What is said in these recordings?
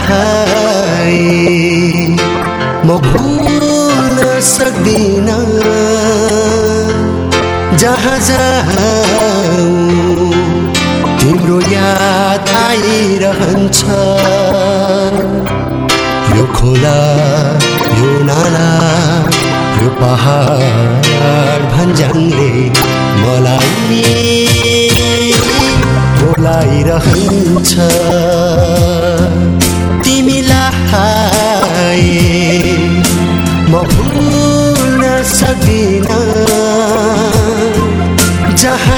म भुल्न सक्दिन जहाँ जाऊँ तिम्रो याद आइरहन्छ यो खोला यो नाला यो पहाड भन्ज्याङले मलाई बोलाइरहन्छ तिमीलाई म भुल्न सक्दिन जहाँ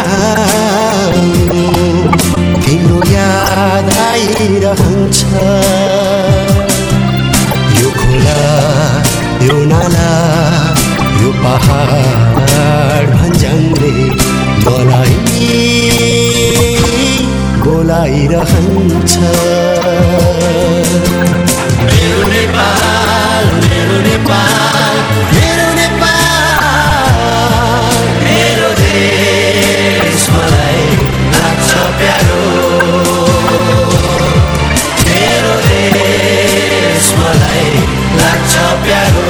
जाऊँ तिम्रो याद आइरहन्छ यो खोला यो नाला यो पहाड भन्ज्याङले मलाई बोलाइरहन्छ मेरो नेपाल मेरो नेपाल मेरो नेपाल मेरो देश मलाई लाग्छ प्यारो मेरो देश मलाई लाग्छ प्यारो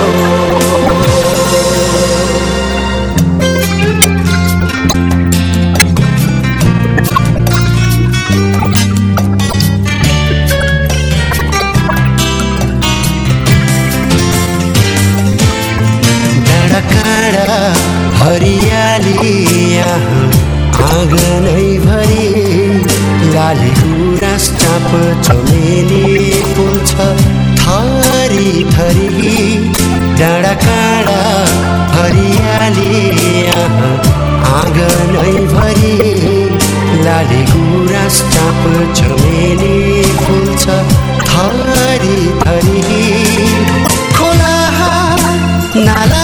हरियाली यहाँ आँगनै भरि लाली गुराँस चाँप चमेली फुल्छ थरी थरी डाँडा काँडा हरियाली यहाँ आँगनै भरि लाली गुराँस चाँप चमेली फुल्छ थरी थरी खोला नाला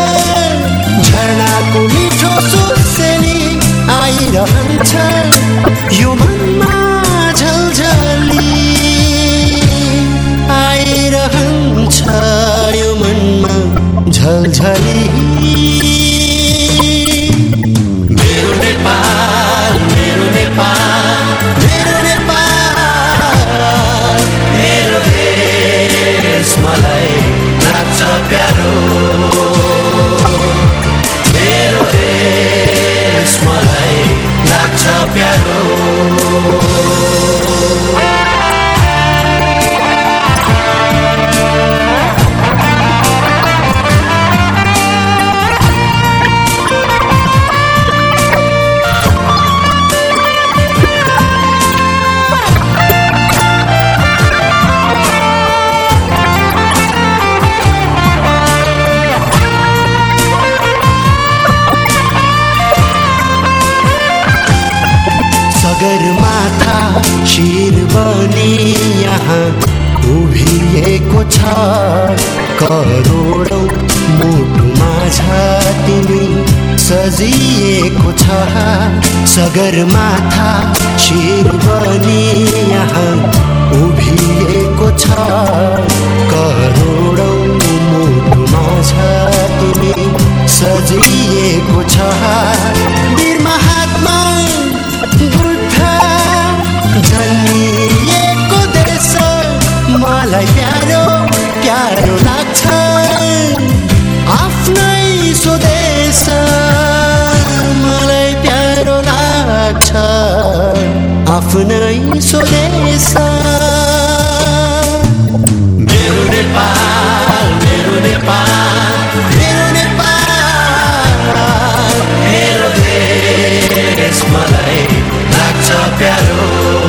झरनाको मिठो सुसेली आइरहन्छ यो मनमा झलझली आइरहन्छ यो मनमा झलझली मेरो नेपाल मेरो नेपाल मेरो नेपाल मेरो देश मलाई लाग्छ प्यारो मेरो देश मलाई लाग्छ प्यारो सगरमाथा शिर बनी यहाँ उभिएको छ करोडौं मुटुमा छ तिमी सजिएको छ सगरमाथा शिर बनी यहाँ उभिएको छ करोडौं मुटुमा छ तिमी सजिएको छ वीर महात्मा जन्मिएको देश मलाई प्यारो प्यारो लाग्छ आफ्नै स्वदेश मलाई प्यारो लाग्छ आफ्नै स्वदेश मेरो नेपाल मेरो नेपाल मेरो नेपाल मेरो देश मलाई लाग्छ प्यारो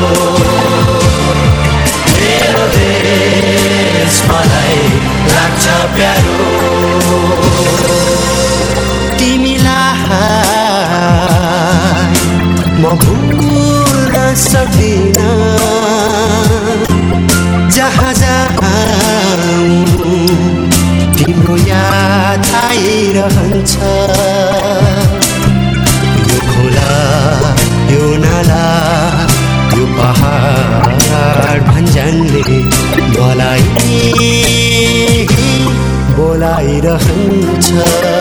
मेरो देश मलाई लाग्छ प्यारो तिमीलाई म भुल्न सक्दिन जहाँ जाऊँ तिम्रो याद आइरहन्छ यो खोला यो नाला यो पहाड भन्ज्याङले मलाई बोलाइरहन्छ